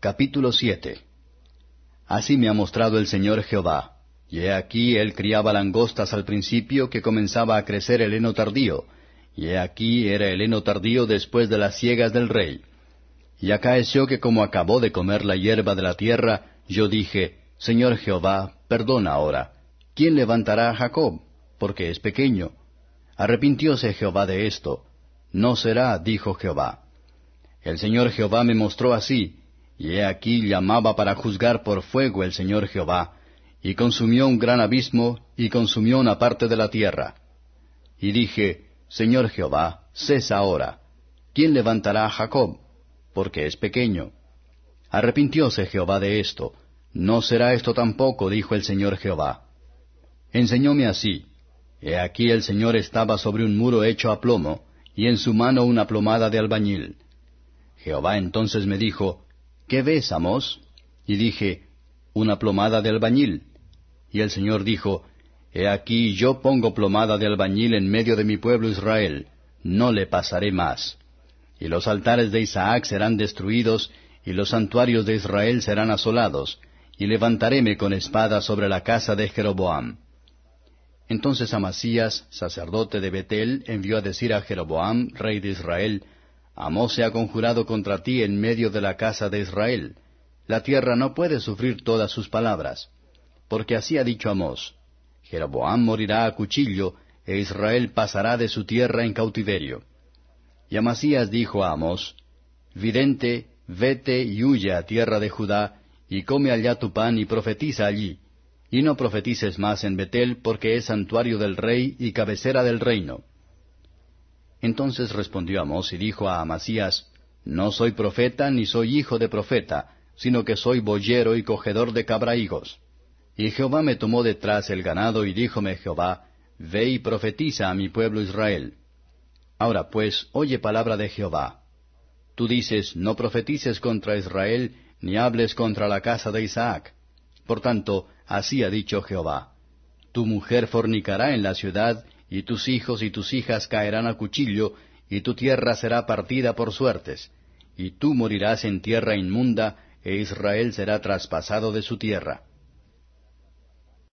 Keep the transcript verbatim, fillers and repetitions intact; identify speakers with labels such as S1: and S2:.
S1: Capítulo siete. Así me ha mostrado el Señor Jehová. Y he aquí él criaba langostas al principio, que comenzaba a crecer el heno tardío, y he aquí era el heno tardío después de las siegas del rey. Y acaeció que como acabó de comer la hierba de la tierra, yo dije, Señor Jehová, perdona ahora. ¿Quién levantará a Jacob? Porque es pequeño. Arrepintióse Jehová de esto. No será, dijo Jehová. El Señor Jehová me mostró así, y he aquí llamaba para juzgar por fuego el Señor Jehová, y consumió un gran abismo, y consumió una parte de la tierra. Y dije, Señor Jehová, cesa ahora. ¿Quién levantará a Jacob? Porque es pequeño. Arrepintióse Jehová de esto. No será esto tampoco, dijo el Señor Jehová. Enseñóme así. He aquí el Señor estaba sobre un muro hecho a plomo, y en su mano una plomada de albañil. Jehová entonces me dijo, ¿qué ves, Amós? Y dije, una plomada de albañil. Y el Señor dijo, He aquí yo pongo plomada de albañil en medio de mi pueblo Israel, no le pasaré más. Y los altares de Isaac serán destruidos, y los santuarios de Israel serán asolados, y levantaréme con espada sobre la casa de Jeroboam. Entonces Amasías, sacerdote de Betel, envió a decir a Jeroboam, rey de Israel, Amós se ha conjurado contra ti en medio de la casa de Israel. La tierra no puede sufrir todas sus palabras. Porque así ha dicho Amós, Jeroboam morirá a cuchillo, e Israel pasará de su tierra en cautiverio. Y Amasías dijo a Amós, Vidente, vete y huye a tierra de Judá, y come allá tu pan y profetiza allí, y no profetices más en Betel, porque es santuario del rey y cabecera del reino. Entonces respondió Amós y dijo a Amasías, No soy profeta ni soy hijo de profeta, sino que soy boyero y cogedor de cabrahigos. Y Jehová me tomó detrás el ganado y díjome Jehová, Ve y profetiza a mi pueblo Israel. Ahora pues, oye palabra de Jehová. Tú dices, No profetices contra Israel, ni hables contra la casa de Isaac. Por tanto, así ha dicho Jehová, Tu mujer fornicará en la ciudad, y tus hijos y tus hijas caerán a cuchillo, y tu tierra será partida por suertes, y tú morirás en tierra inmunda, e Israel será traspasado de su tierra.